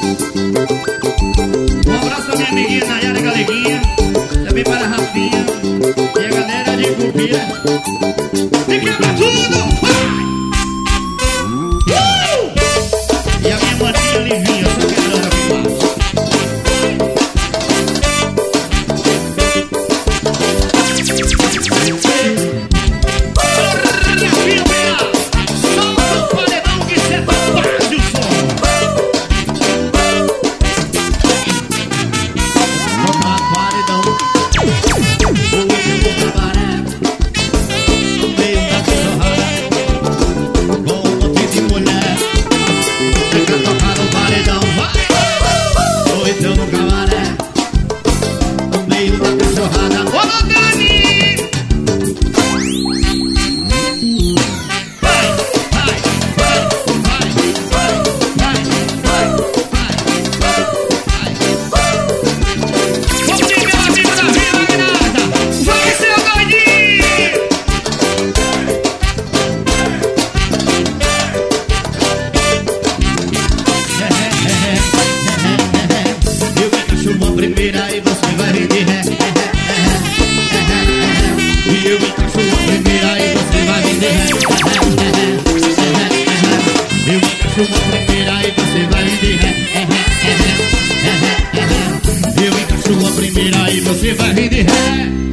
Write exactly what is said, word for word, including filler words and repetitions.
Um abraço pra minha amiguinha Nayara Galeguinha, também para a Rafinha e a galera de Cupira. E quebra tudo! Uh! E a minha maninha Livinha, só quebrando aqui embaixo. Eu encaixo a primeira e você vai rir de ré.